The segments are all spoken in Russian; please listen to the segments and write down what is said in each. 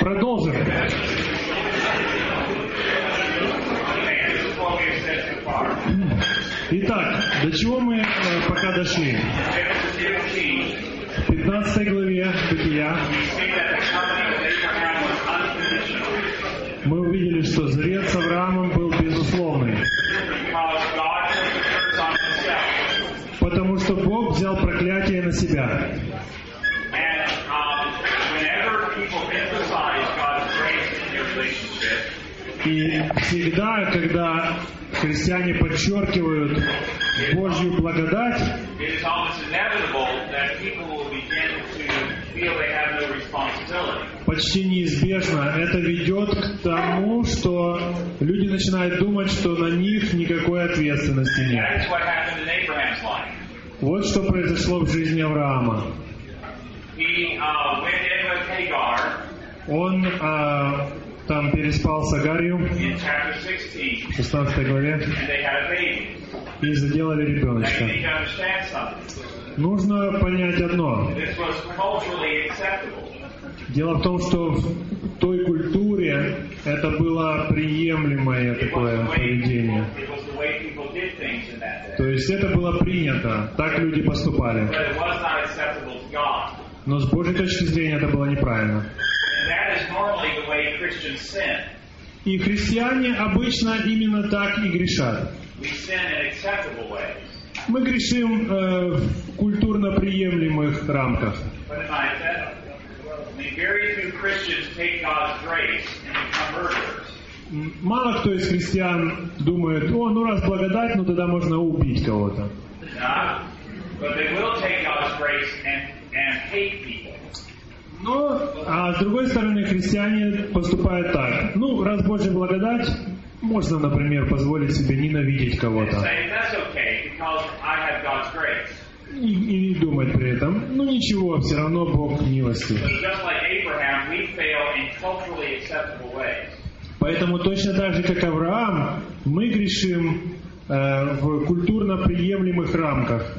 Продолжим. Итак, до чего мы пока дошли? В 15 главе Бытия мы увидели, что завет с Авраамом был безусловный. Потому что Бог взял проклятие на себя. И всегда, когда христиане подчеркивают Божью благодать, почти неизбежно это ведет к тому, что люди начинают думать, что на них никакой ответственности нет. Вот что произошло в жизни Авраама. Он там переспал с Агарью в 16 главе и заделали ребеночка. Нужно понять одно. Дело в том, что в той культуре это было приемлемое такое поведение. То есть это было принято, так люди поступали. Но с Божьей точки зрения это было неправильно. И христиане обычно именно так и грешат. Мы грешим в культурно приемлемых рамках. Мало кто из христиан думает: о, ну раз благодать, ну тогда можно убить кого-то. Но, а с другой стороны, христиане поступают так. Ну, раз Божья благодать, можно, например, позволить себе ненавидеть кого-то. И думать при этом: ну ничего, все равно Бог милостив. Поэтому точно так же, как Авраам, мы грешим в культурно приемлемых рамках.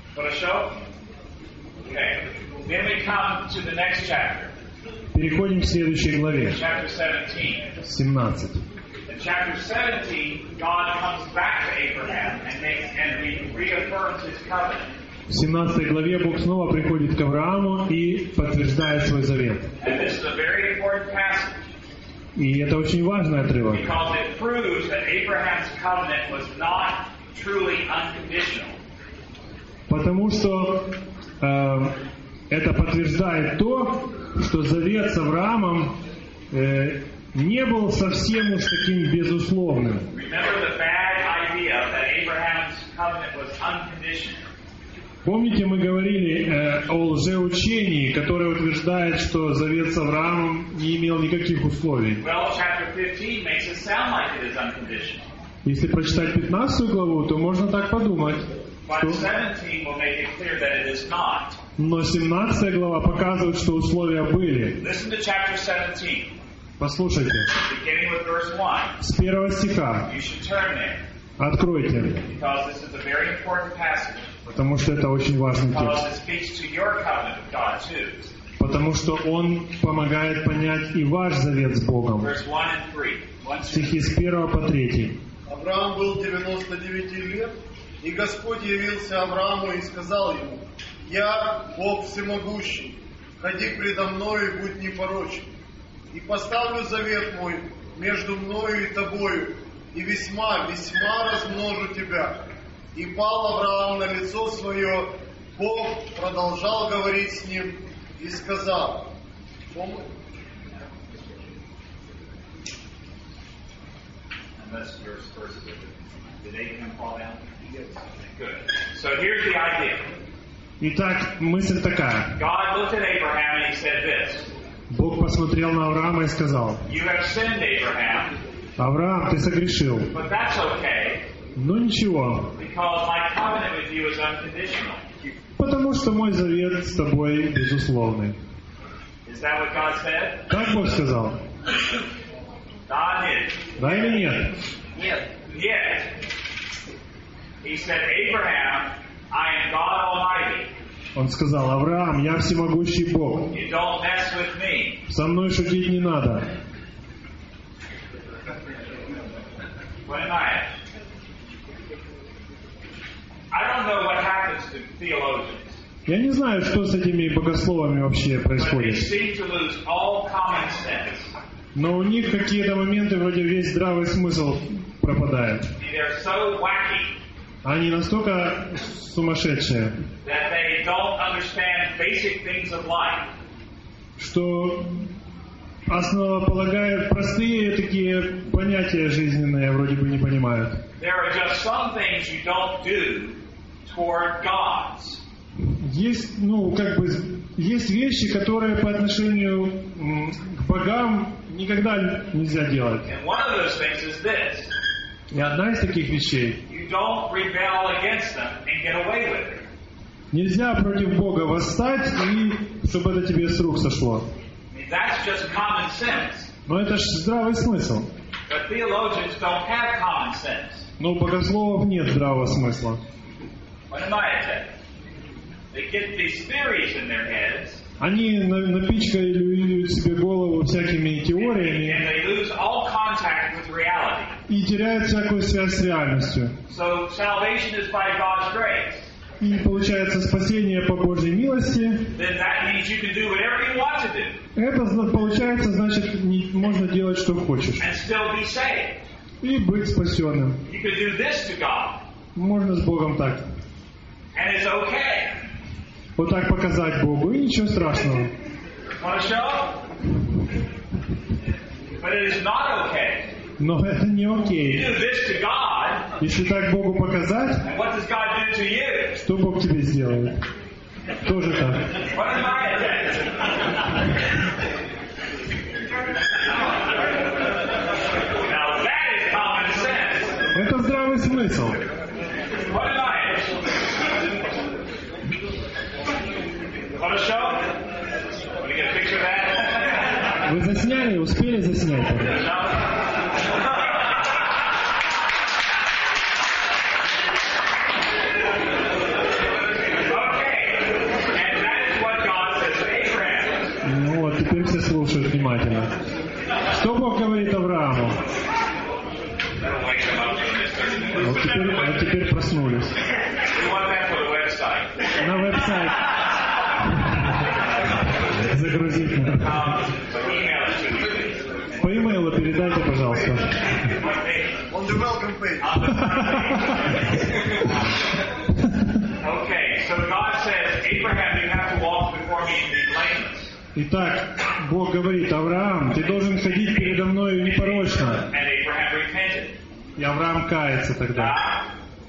Переходим к следующей главе, 17. Chapter 17, God comes back to Abraham and reaffirms his covenant. В 17 главе Бог снова приходит к Аврааму и подтверждает свой завет. And this is a very important passage. И это очень важный отрывок. Because it proves that Abraham's covenant was not truly unconditional. Потому что это подтверждает то, что завет с Авраамом не был совсем уж таким безусловным. Помните, мы говорили о лжеучении, которое утверждает, что завет с Авраамом не имел никаких условий. Если прочитать 15 главу, то можно так подумать. Но 17 глава показывает, что условия были. Послушайте. С 1 стиха. Откройте. Потому что это очень важный текст. Потому что он помогает понять и ваш завет с Богом. Стихи с 1 по 3. Авраам был 99 лет, и Господь явился Аврааму и сказал ему: «Я, Бог всемогущий, ходи предо мною и будь непорочен. И поставлю завет мой между мною и тобою, и весьма, весьма размножу тебя». И пал Авраам на лицо свое, Бог продолжал говорить с ним и сказал: Итак, мысль такая. Бог посмотрел на Авраама и сказал: Авраам, ты согрешил. Но ничего. Потому что мой завет с тобой безусловный. Так Бог сказал? Да или нет? He said, Abraham, I am God Almighty. Он сказал: Авраам, я всемогущий Бог. You don't mess with me. Со мной шутить не надо. Понимаешь? I don't know what happens to theologians. Я не знаю, что с этими богословами вообще But they происходит. seem to lose all common sense. Но у них какие-то моменты вроде весь здравый смысл пропадает. They're so wacky Они настолько сумасшедшие, that they don't understand basic things of life. что основополагают простые такие понятия жизненные вроде бы не понимают. There are just some things you don't do toward gods. Есть, есть вещи, которые по отношению к богам никогда нельзя делать. And one of those things is this. И одна из таких вещей: You don't rebel against them and get away with it. нельзя против Бога восстать, и чтобы это тебе с рук сошло. I mean, that's just common sense. Но это ж здравый смысл. But theologians don't have common sense. Но у богословов нет здравого смысла. Понимаете? They get these theories in their heads, Они напичкали себе голову всякими теориями and they lose all contact with reality. и теряют всякую связь с реальностью. So salvation is by God's grace. И получается спасение по Божьей милости. Then that means you can do whatever you want to do Это получается, значит, можно делать, что хочешь. and still be saved. И быть спасенным. You can do this to God, Можно с Богом так. and it's okay. Вот так показать Богу, и ничего страшного. Want to show? But it is not okay. Но это не You окей. do this to God, Если так Богу показать, and what does God do to you? что Бог тебе сделает? Тоже так. What am I at? Now that is common sense. Это здравый смысл. What am I at? Want to show? Want to get a picture of that? Вы засняли, успели заснять? Ну вот, теперь все слушают внимательно. Что Бог говорит Аврааму? Вот теперь проснулись. На веб-сайт. Загрузить надо. По имейлу передайте, пожалуйста. On the welcome page. Okay, so God says, Abraham, you have to walk before me and be blameless. Итак, Бог говорит: Авраам, ты должен ходить передо мною непорочно. And Abraham repented. И Авраам кается тогда.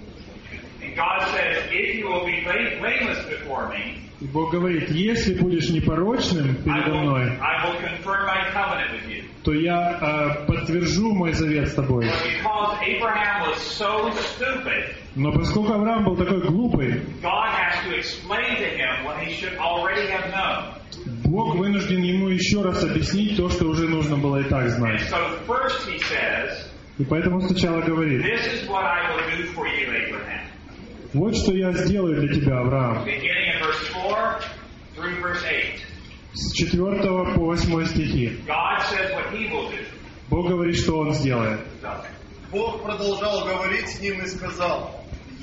And God says, if you will be blameless before me, И Бог говорит: если будешь непорочным передо мной, I will confirm my covenant with you. то я подтвержу мой завет с тобой. But because Abraham was so stupid, Но поскольку Авраам был такой глупый, God has to explain to him what he should already have known. Бог вынужден ему еще раз объяснить то, что уже нужно было и так And знать. so first he says, И поэтому сначала говорит: this is what I will do for you, Abraham. вот что я сделаю для тебя, Авраам. Beginning in verse 4 through verse 8. С 4 по 8 стихи. God says what he will do. Бог говорит, что Он сделает. Бог продолжал говорить с ним и сказал: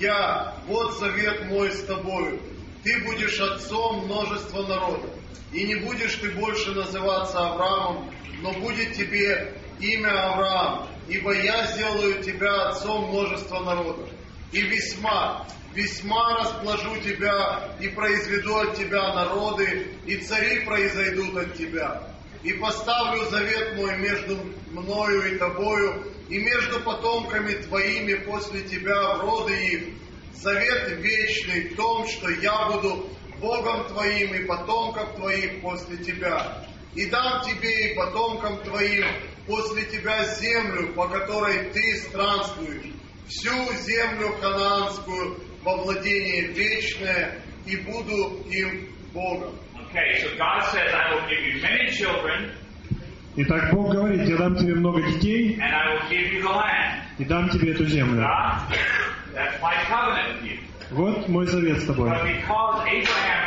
вот завет мой с тобою. Ты будешь отцом множества народов. И не будешь ты больше называться Авраамом, но будет тебе имя Авраам, ибо я сделаю тебя отцом множества народов. И весьма расположу тебя, и произведу от тебя народы, и цари произойдут от тебя. И поставлю завет мой между мною и тобою, и между потомками твоими после тебя в роды их. Завет вечный в том, что я буду Богом твоим и потомков твоих после тебя. И дам тебе и потомкам твоим после тебя землю, по которой ты странствуешь, всю землю ханаанскую во владение вечное, и буду им Богом. Okay, so God says, I will give you many children, Итак, Бог говорит: я дам тебе много детей, and I will give you the land. и дам тебе эту землю. That's my covenant with you. Вот мой завет с тобой. But because Abraham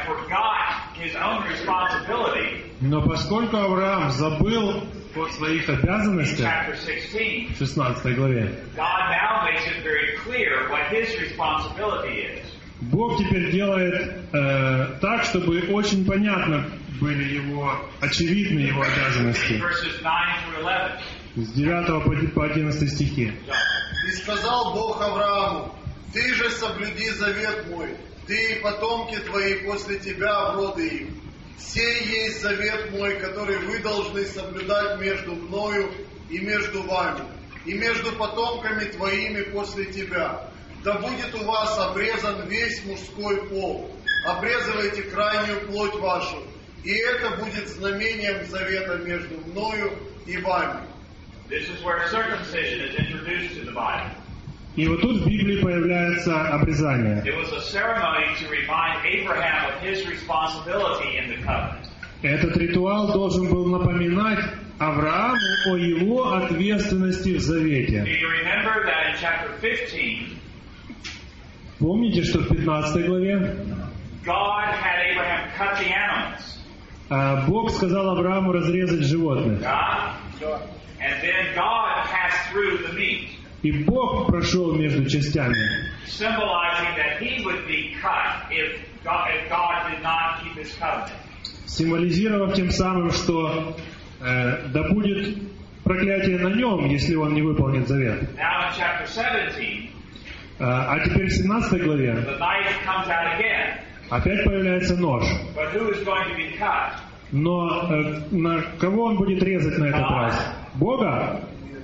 forgot his own responsibility Но поскольку Авраам забыл о своих in обязанностях, chapter 16, в 16 главе, God now makes it very clear what his responsibility is. Бог теперь делает так, чтобы очень понятно были его, очевидны его обязанности. Verses 9 through 11. С 9 по 11 стихи. «И сказал Бог Аврааму, ты же соблюди завет мой, ты и потомки твои после тебя в роды их. Сей есть завет мой, который вы должны соблюдать между мною и между вами, и между потомками твоими после тебя. Да будет у вас обрезан весь мужской пол, обрезывайте крайнюю плоть вашу, и это будет знамением завета между мною и вами». This is where circumcision is introduced in the Bible. И вот тут в Библии появляется обрезание. It was a ceremony to remind Abraham of his responsibility in the covenant. Этот ритуал должен был напоминать Аврааму о его ответственности в Do завете. you remember that in chapter 15, Помните, что в 15 главе God had Abraham cut the animals? Бог сказал Аврааму разрезать животных. God? And then God passed through the meat, И Бог прошел между частями, symbolizing that he would be cut if God did not keep his covenant. символизировав тем самым, что да будет проклятие на нем, если он не выполнит завет. Now in chapter 17, А теперь в 17 главе the knife comes out again. опять появляется нож. But who is going to be cut? Но на кого он будет резать на этот раз? Бога?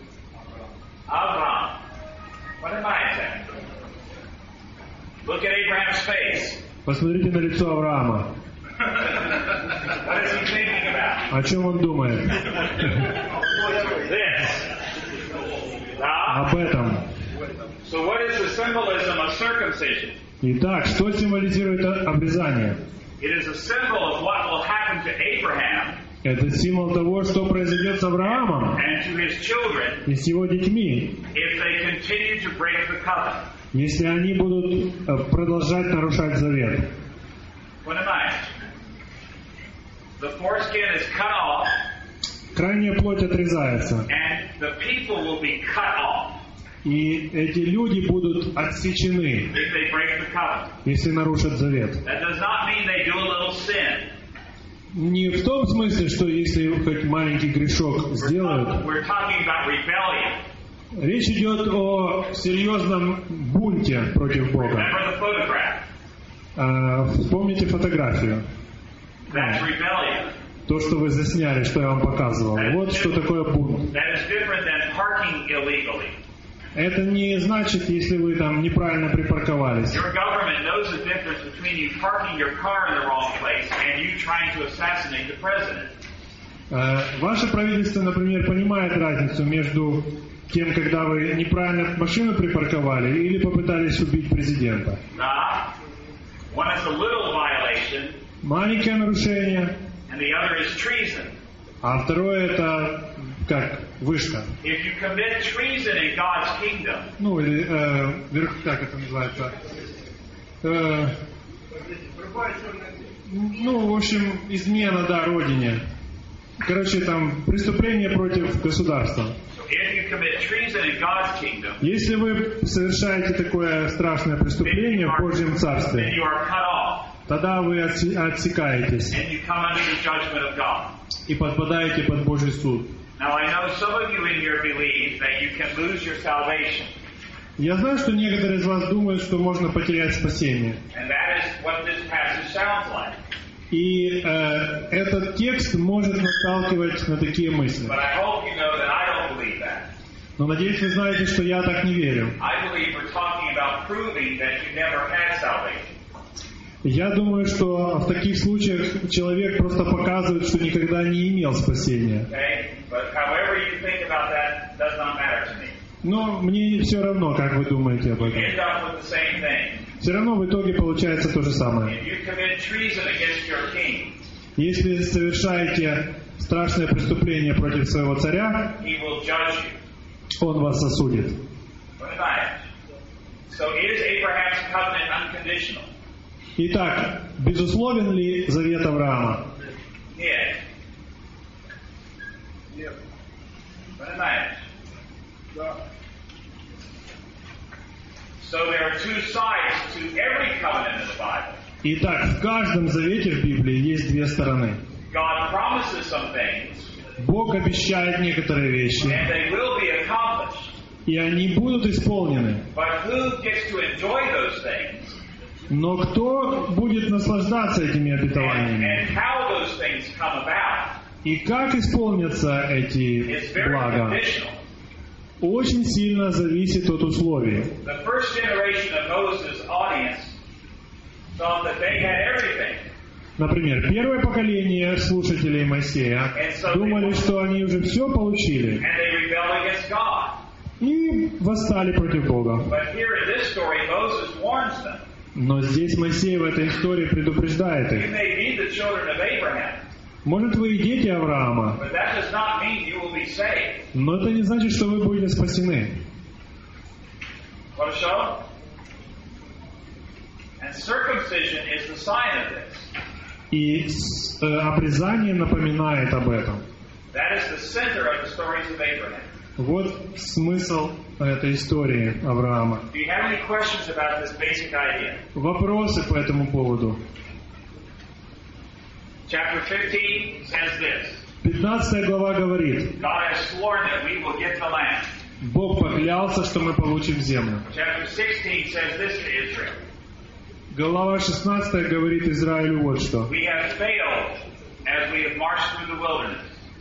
Abraham. What am I saying? Look at Abraham's face. Посмотрите на лицо Авраама. What is he thinking about? О чем он думает? This. Об этом. So what is the symbolism of circumcision? Итак, что символизирует обрезание? It is a symbol of what will happen to Abraham Это символ того, что произойдет с Авраамом and to his children и с его детьми, if they continue to break the covenant. если они будут продолжать нарушать завет. What am I? The foreskin is cut off Крайняя плоть отрезается, and the people will be cut off и эти люди будут отсечены, if they break the covenant. если нарушат завет. That does not mean they do a little sin. Не в том смысле, что если хоть маленький грешок сделают. We're talking about rebellion. Речь идет о серьезном бунте против Бога. Remember the photograph. Вспомните фотографию. That's rebellion. То, что вы засняли, что я вам показывал. Вот что такое бунт. That is different than parking illegally. Это не значит, если вы там неправильно припарковались. Your government knows the difference between you parking your car in the wrong place and you trying to assassinate the president. Ваше правительство, например, понимает разницу между тем, когда вы неправильно машину припарковали или попытались убить президента. One is a little violation, Маленькое нарушение, and the other is treason. а второе это как вышка. If you commit treason in God's kingdom, Ну или как это называется? Ну, в общем, измена, да, родине. Короче, там преступление против государства. if you commit treason in God's kingdom, Если вы совершаете такое страшное преступление в Божьем then Царстве, you are cut off тогда вы отсекаетесь and you come under the judgment of God. и подпадаете под Божий суд. Now I know some of you in here believe that you can lose your salvation, Я знаю, что некоторые из вас думают, что можно потерять спасение. and that is what this passage sounds like. И этот текст может наталкивать на такие мысли. But I hope you know that I don't believe that. Но надеюсь, вы знаете, что я так не верю. I believe we're talking about proving that you never had salvation. Я думаю, что в таких случаях человек просто показывает, что никогда не имел спасения. Okay? But however you think about that does not matter to me. Но мне все равно, как вы думаете об You этом. end up with the same thing. Все равно в итоге получается то же самое. If you commit treason against your king, Если совершаете страшное преступление против своего царя, he will judge you. он вас осудит. What about it? So is Abraham's covenant unconditional? Итак, безусловен ли завет Авраама? Нет. Нет. Понимаешь? Да. So there are two sides to every covenant in the Bible. Итак, в каждом завете в Библии есть две стороны. God promises some things, Бог обещает некоторые вещи, and they will be accomplished. и они будут исполнены. But who gets to enjoy those things, Но кто будет наслаждаться этими and обетованиями? how those things come about, И как исполнятся эти is very блага? conditional. Очень сильно зависит от условий. The first generation of Moses' audience thought that they had everything. Например, первое поколение слушателей Моисея думали, что они уже все получили, And they rebelled against God. и восстали против Бога. But here in this story, Moses warns them. Но здесь Моисей в этой истории предупреждает You их. may be the children of Abraham, Может, вы и дети Авраама, but that does not mean you will be saved. но это не значит, что вы будете спасены. Хорошо? And circumcision is the sign of this. И обрезание напоминает об этом. That is the center of the stories of Abraham. Вот смысл этой истории Авраама. Do you have any questions about this basic idea? Вопросы по этому поводу. Chapter 15 says this. 15 глава говорит, God has sworn that we will get the land. Бог поклялся, что мы получим землю. Chapter 16 says this to Israel. Глава 16 говорит Израилю вот что. We have failed as we have marched through the wilderness.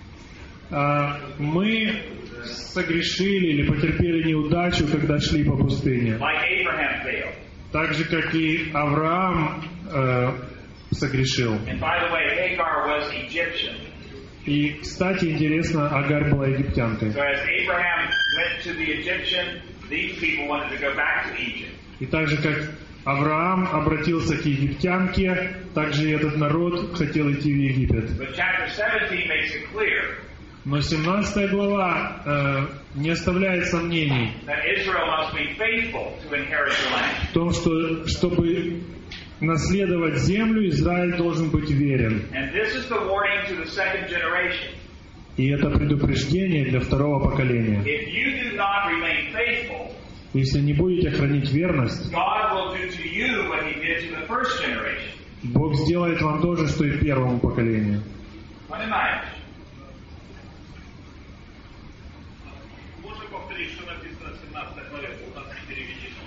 Мы согрешили или потерпели неудачу, когда шли по пустыне. Like Abraham failed. Так же, как и Авраам согрешил. And by the way, Hagar was Egyptian. И, кстати, интересно, Агар была египтянкой. So as Abraham went to the Egyptian, these people wanted to go back to Egypt. И так же, как Авраам обратился к египтянке, так же и этот народ хотел идти в Египет. But chapter 17 makes it clear Но 17 глава не оставляет сомнений that Israel must be faithful to inherit the land. в том, что чтобы наследовать землю, Израиль должен быть верен. And this is the warning to the second generation. И это предупреждение для второго поколения. If you do not remain faithful, Если не будете хранить верность, God will do to you what he did to the first generation. Бог сделает вам то же, что и первому поколению. Понимаешь? Можно повторить, что написано в 17 главе, у нас переведено.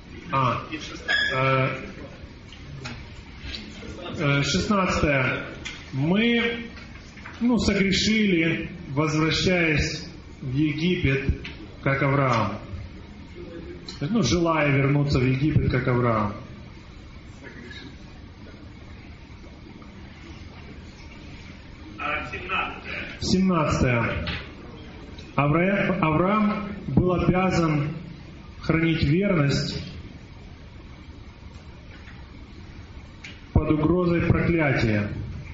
16. Мы согрешили, возвращаясь в Египет, как Авраам. Желая вернуться в Египет, как Авраам. 17. Авраам был обязан хранить верность под угрозой проклятия.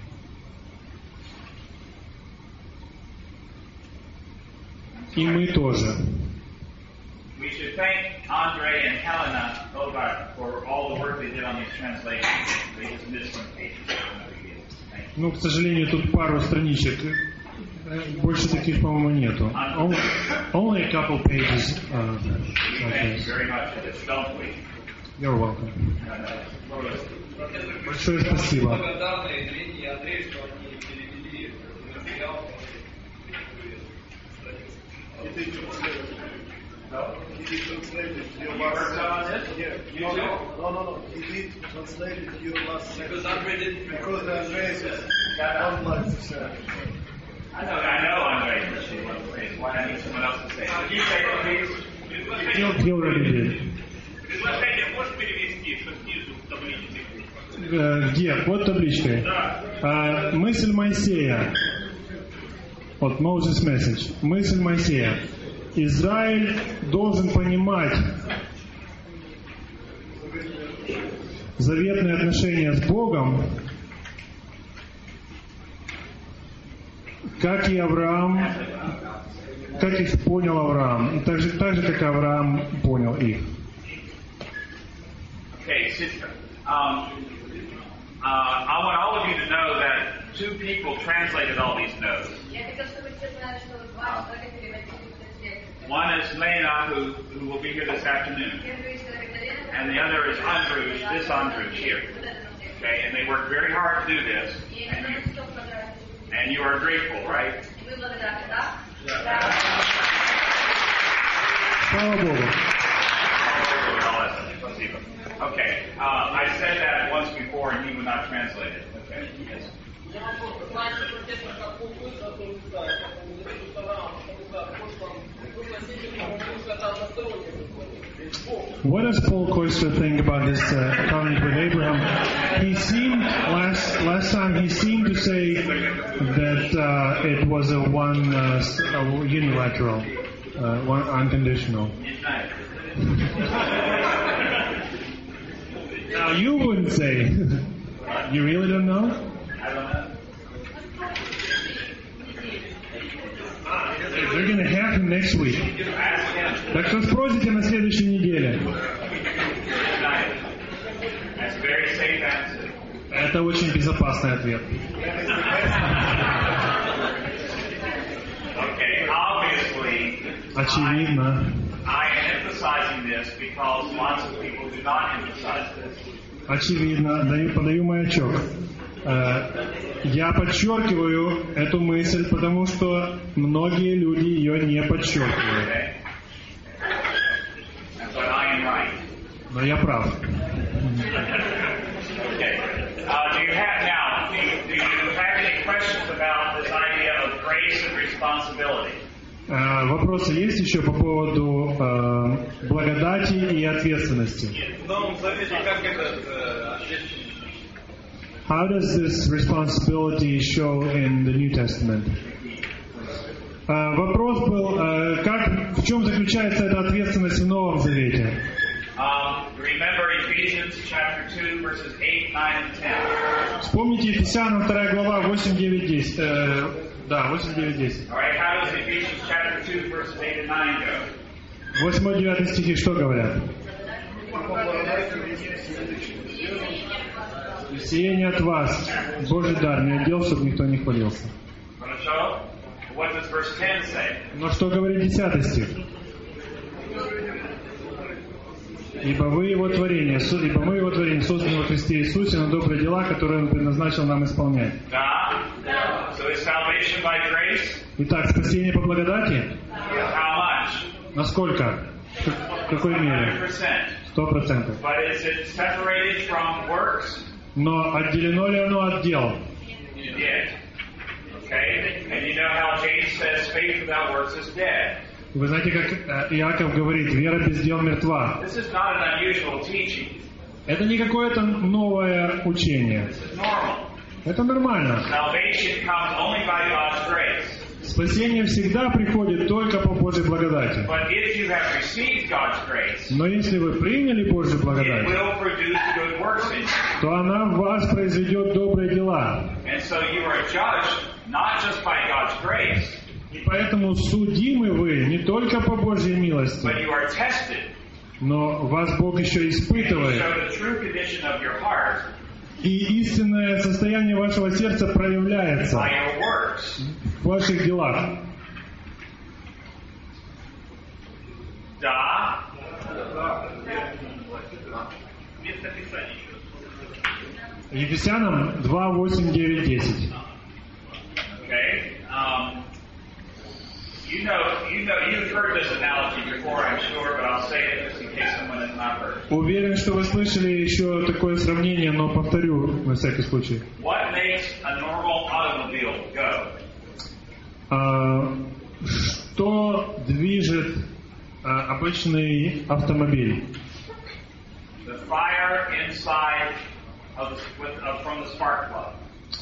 И мы тоже. We should thank Andre and Helena Bogart for all the work they did on these translations. They just missed some pages. Thank you. К сожалению, тут пару страничек. Больше таких, по-моему, нету. Only a couple pages. Thank you very much for this, don't we? You're welcome. Большое спасибо. Благодарны Лене и Андрею, что они перевели материал. No? He did translated your You last worked on sentence. this? Yeah. You too? No. He did translated your last sentence. Because Andre didn't. Because Andreas don't like to say. I know Andre appreciates what to say, so why I need someone else to say it. Can you say it, please? He already did. Предложение можешь перевести, что снизу в таблице? Где? Под табличкой. Мысль Моисея. Вот Moses Message. Мысль Моисея. Израиль должен понимать заветные отношения с Богом, как и Авраам, как их понял Авраам, и так же, как Авраам понял их. Okay, sister. I want all of you to know that two people translated all these notes. Я хотел, чтобы все знали, что два человека переводили этот текст. One is Lena, who will be here this afternoon. And the other is Andrush, this Andrush here. Okay, and they worked very hard to do this. And you are grateful, right? Слава Богу. Okay, I said that once before and he would not translate it. Okay, yes. What does Paul Koister think about this covenant with Abraham? He seemed last time he seemed to say that it was a unilateral, one unconditional. Now you wouldn't say. You really don't know? I don't know. They're going to happen next week. Так что спросите на следующей неделе. That's a very safe answer. Это очень безопасный ответ. Okay, obviously, Очевидно. I am emphasizing this because lots of people do not emphasize this. Очевидно. Подаю маячок. Я подчеркиваю эту мысль, потому что многие люди ее не подчеркивают. Okay? But I am right. Но я прав. Okay. Do you have any questions about this idea of grace and responsibility? Вопросы есть еще по поводу благодати и ответственности? How does this responsibility show in the New Testament? Вопрос был, в чем заключается эта ответственность в Новом Завете? Remember Ephesians chapter 2 verses 8, 9, and 10. Вспомните Ефесянам 2 глава 8, 9, 10. Да, 8, 9, 10. All right, how does Ephesians chapter 2 verses 8 and 9 go? 8-9 стихи что говорят? Сиение от вас, Божий дар, не отдел, чтобы никто не хвалился. What does verse 10 say? Но что говорит 10 стих? Ибо мы его творение, созданы во Христе Иисусе на добрые дела, которые Он предназначил нам исполнять. So is salvation by grace? Итак, спасение по благодати? How much? Насколько? В какой мере? 100%. But is it separated from works? Но отделено ли оно от дел? Yes. Okay? And you know how James says faith without works is dead. Вы знаете, как Иаков говорит, вера без дел мертва. This is not an unusual teaching. Это не какое-то новое учение. This is normal. Это нормально. Salvation comes only by God's grace. Спасение всегда приходит только по Божьей благодати. But if you have received God's grace, но если вы приняли Божью благодать, it will produce good works in you. то она в вас произведет добрые дела. And so you are judged not just by God's grace, и поэтому судимы вы не только по Божьей милости, but you are tested, но вас Бог еще испытывает. and you show the true condition of your heart И истинное состояние вашего сердца проявляется by your works. в ваших делах. Да. Место Писания. Ефесянам 2, 8, 9, 10. Okay. You've heard this analogy before, I'm sure, but I'll say it just in case someone has not heard. Уверен, что вы слышали еще такое сравнение, но повторю на всякий случай. What makes a normal automobile go? Что движет обычный автомобиль? The fire inside from the spark plug.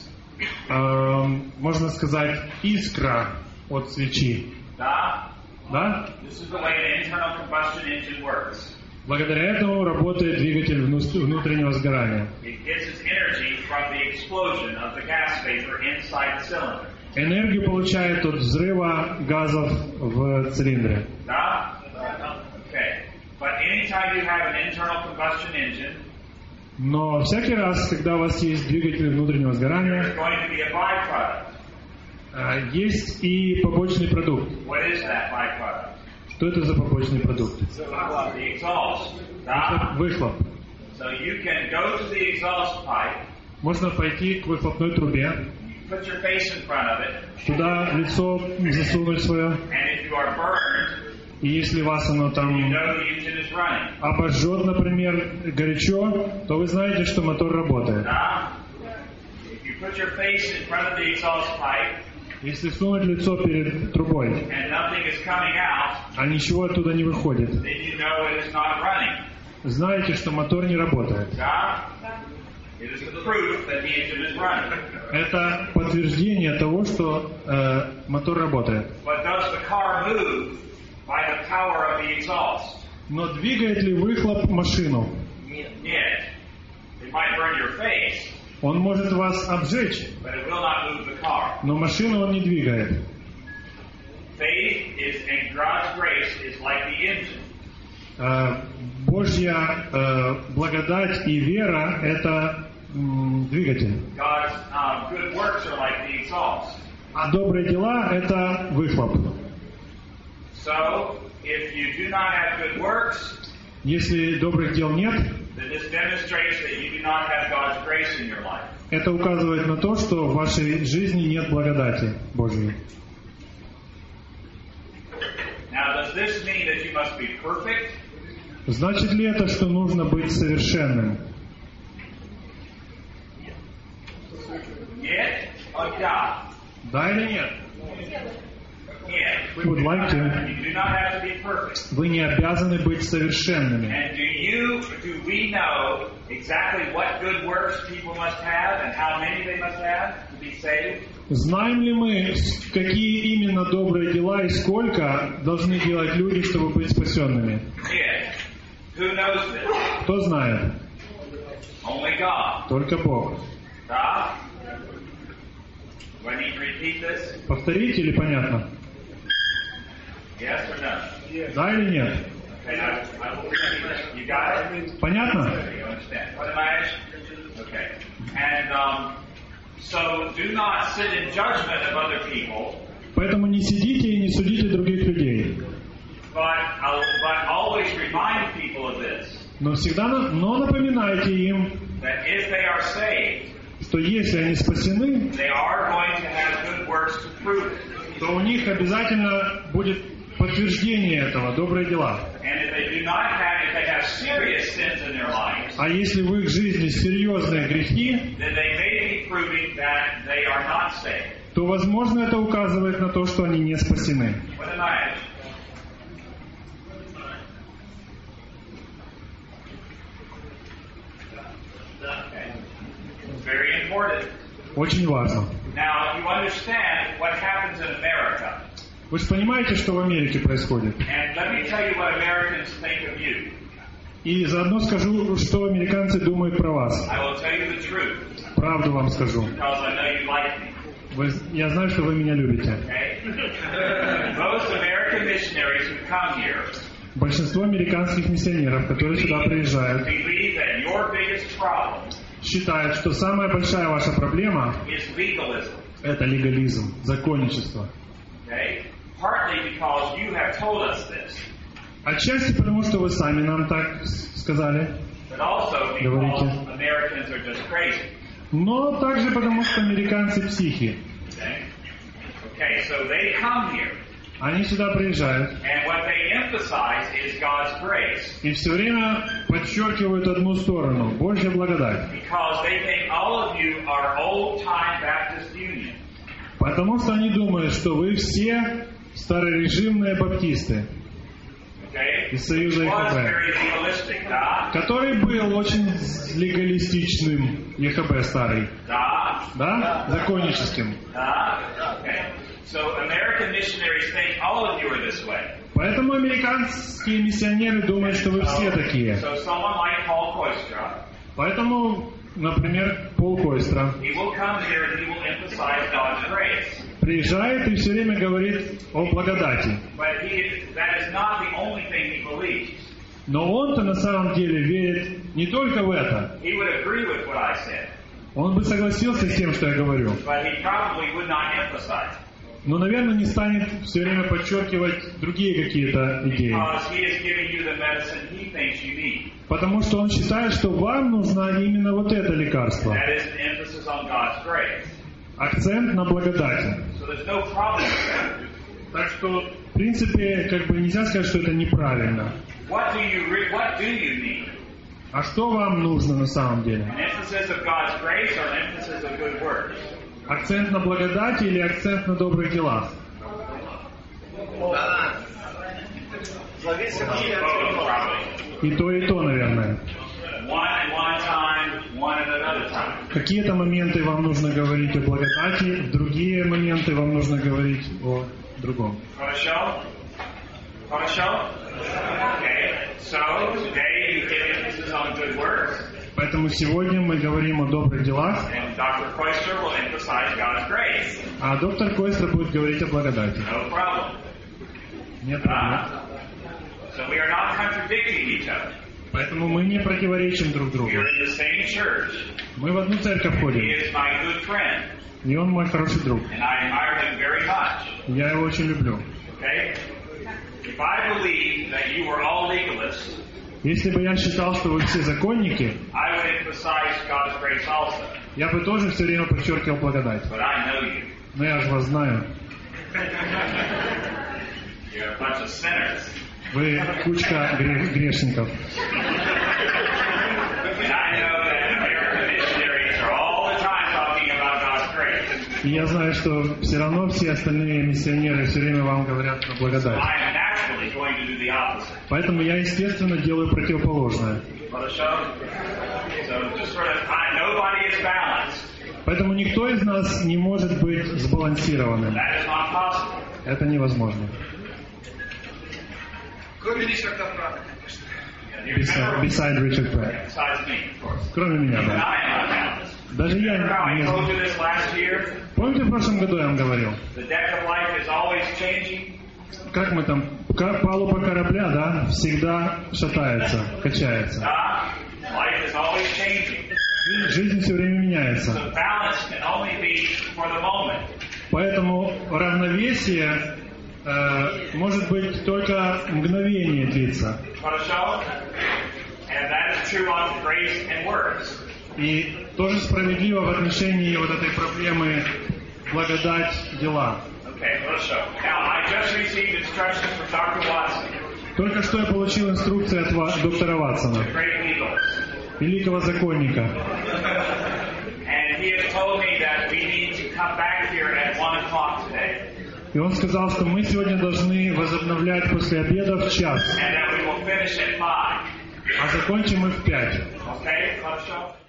Можно сказать, искра от свечи. Да? Да? This is the way an internal combustion engine works. Благодаря этому работает двигатель внутреннего сгорания. It gets its energy from the explosion of the gas vapor inside the cylinder. Энергию получает от взрыва газов в цилиндре. Да? Okay. But anytime you have an internal combustion engine, Но всякий раз, когда у вас есть двигатель внутреннего there's сгорания, going to be a byproduct. есть и побочный продукт. What is that byproduct? Что это за побочный продукт? The exhaust. Да? Выхлоп. So you can go to the exhaust pipe, Можно пойти к выхлопной трубе, put your face in front of it, туда лицо засунуть свое, and if you are burned, и если вас оно you там know the engine is running. обожжет, например, горячо, то вы знаете, что мотор работает. Да? If you put your face in front of the exhaust pipe Если сунуть лицо перед трубой, and nothing is coming out, а ничего оттуда не выходит, then you know it is not running. знаете, что мотор не работает. Да? It is the proof that the engine is running. Это подтверждение того, что мотор работает. But does the car move by the power of the exhaust? Но двигает ли выхлоп машину? Yes. It might burn your face, Он может вас обжечь, but it will not move the car. но машину он не двигает. Faith is, and God's grace is like the engine. Божья благодать и вера – это двигатель. God's good works are like the exhaust. А добрые дела – это выхлоп. So, if you do not have good works, Если добрых дел нет, then this demonstrates that you do not have God's grace in your life. это указывает на то, что в вашей жизни нет благодати Божьей. Now, does this mean that you must be perfect? Значит ли это, что нужно быть совершенным? Yes or yeah? Да или нет? Yes. We would like to. You do not have to be perfect. Вы не обязаны быть совершенными. And do we know exactly what good works people must have and how many they must have to be saved? Знаем ли мы, какие именно добрые дела и сколько должны делать люди, чтобы быть спасенными? Yes. Who knows this? Кто знает? Only God. Только Бог. Да? Do I need to repeat this? Повторить или понятно? Yes or no? Да или нет? Okay, I will repeat this. You got it? Понятно? You understand? What am I asking? Okay. And so do not sit in judgment of other people, Поэтому не сидите и не судите других людей. but always remind people of this, Но напоминайте им, that if they are saved, что если они спасены, they are going to have good works to prove it. то у них обязательно будет подтверждение этого, добрые дела. And if they have serious sins in their lives, А если в их жизни серьезные грехи, then they may be proving that they are not saved. то, возможно, это указывает на то, что они не спасены. What am I asking? Okay. It's very important. Очень важно. Now, you understand what happens in America. Вы же понимаете, что в Америке происходит? And let me tell you what Americans think of you. И заодно скажу, что американцы думают про вас. I will tell you the truth, Правду вам скажу. because I know you like me. Я знаю, что вы меня любите. Okay? Most American missionaries who come here Большинство американских миссионеров, которые сюда приезжают, believe that your biggest problem считают, что самая большая ваша проблема is legalism. – это легализм, законничество. Okay? Partly because you have told us this, Отчасти потому, что вы сами нам так сказали, but also Говорите. because Americans are just crazy. но также потому, что американцы психи. Okay? Okay, so they come here, Они сюда приезжают and what they emphasize is God's grace, и все время подчеркивают одну сторону – Божья благодать. because they think all of you are old-time Baptist Union. Потому что они думают, что вы все старорежимные баптисты Okay? из Союза Which was ЕХБ, very legalistic, да? который был очень легалистичным, ЕХБ старый, Да? да, законническим. Да? Okay. So American missionaries think all of you are this way. Поэтому американские миссионеры думают, что вы все такие. So someone like Paul Koistra, Поэтому, например, Пол Койстра he will come here and he will emphasize God's grace. приезжает и все время говорит о благодати. But that is not the only thing he believes. Но он-то на самом деле верит не только в это. He would agree with what I said, Он бы согласился с тем, что я говорю. but he probably would not emphasize it. Но, наверное, не станет все время подчеркивать другие какие-то идеи. Because he is giving you the medicine he thinks you need. Потому что он считает, что вам нужно именно вот это лекарство. That is an emphasis on God's grace. Акцент на благодати. So there's no problem with that. Так что, в принципе, как бы нельзя сказать, что это неправильно. What do you need? А что вам нужно на самом деле? An emphasis of God's grace or an emphasis of good works? Акцент на благодати или акцент на добрых делах? Both, probably. И то, наверное. One at one time, one at another time. В какие-то моменты вам нужно говорить о благодати, в другие моменты вам нужно говорить о другом. Хорошо? Okay. So today you give emphasis on good works, Поэтому сегодня мы говорим о добрых делах, and Dr. Koister will emphasize God's grace. а доктор Койстер будет говорить о благодати. No problem. Нет проблем. So we are not contradicting each other. Поэтому мы не противоречим друг другу. We're in the same church. Мы в одну церковь He ходим, is my good friend, и он мой хороший друг. and I admire him very much. Я его очень люблю. Okay? If I believe that you were all legalists, Если бы я считал, что вы все законники, I would emphasize God's grace also. я бы тоже все время подчеркивал благодать. But I know you. Но я же вас знаю. You're a bunch of sinners. Вы кучка грешников. And I know that American missionaries are all the time talking about God's grace. И я знаю, что все равно все остальные миссионеры все время вам говорят про благодать. I am naturally going to do the opposite. Поэтому я, естественно, делаю противоположное. So just sort of, nobody is balanced. Поэтому никто из нас не может быть сбалансированным. That is not possible. Это невозможно. Кроме Ричарда Прата, конечно. Beside Richard Pratt. Besides me, of course. Кроме меня, And да. I am not balanced. Даже я Remember how I не told знаю. you this last year? Помните, в прошлом году я вам говорил? The deck of life is always changing. Как мы там? Палуба корабля, да, всегда шатается, качается. Life is always changing. Жизнь все время меняется. So balance can only be for the moment. Поэтому равновесие может быть только мгновение длится. Хорошо? And that is true on grace and works. И тоже справедливо в отношении вот этой проблемы благодать дела. Okay, хорошо. Now, I just received instructions from Dr. Watson, Только что я получил инструкции от доктора Ватсона, great legalist. великого законника. And he has told me that we need to come back here at 1 o'clock today. И он сказал, что мы сегодня должны возобновлять после обеда в 1:00, And that we will finish at 5. а закончим мы в 5:00. Okay, хорошо?